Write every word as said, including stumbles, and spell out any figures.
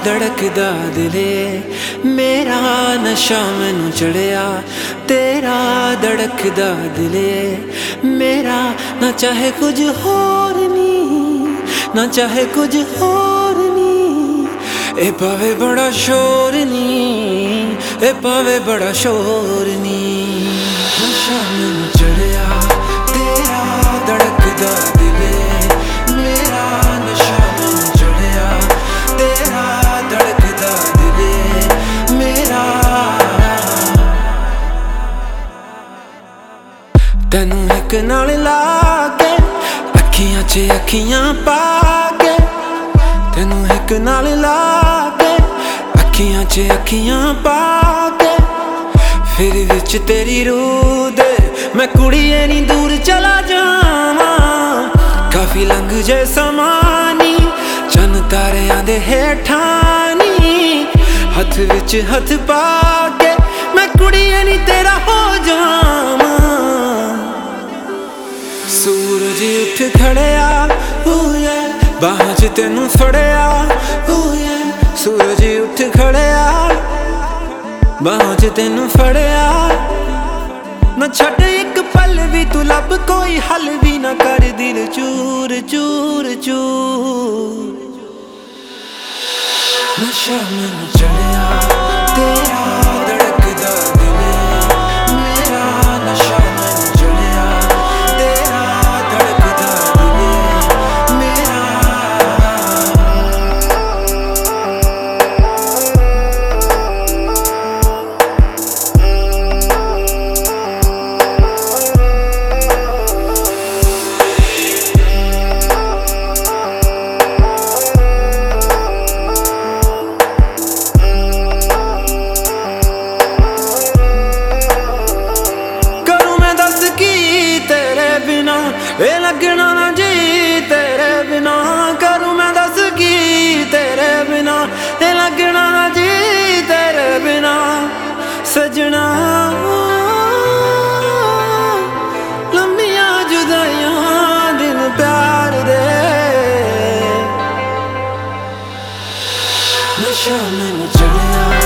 धड़कदा दिले मेरा नशा मैनू चढ़िया तेरा धड़कदा दिले मेरा ना चाहे कुछ होर नी ना चाहे कुछ होर नी ए पावे बड़ा शोर नी ए पावे बड़ा शोर नी नशा मैनू चढ़िया तेरा धड़कदा दिले मेरा नशा मैनू चढ़िया तेरा धड़कदा दिले मेरा तैनू एक नाल ला के अखियां च अखियां पा के तैनू एक नाल ला के अखियां च अखियां पा के फिर विच तेरी रूह दे मैं कुड़िए नी दूर चला जावां काफी लंघ जे समानी चन तारियां दे हेठां नी हथ विच हथ पा के मैं कुड़िए नी तेरा हो जावां सूरज उठ खड़िया बाह च तेनू फड़िया सूरज उठ खड़िया बाह च तेनू फड़िया ना छड़ एक पल भी तू लब कोई हल भी ना कर दिल चूर चूर चूर नशा मैनू चढ़िया तेरा धड़कदा दिले मेरा नशा मैनू चढ़िया तेरा धड़कदा दिले मेरा ए लगना ना जी तेरे बिना करूं मैं दस की तेरे बिना ए लगना ना जी तेरे बिना सजना लंबियां जुदाइयां दिन प्यार दे नशा मैनू चढ़िया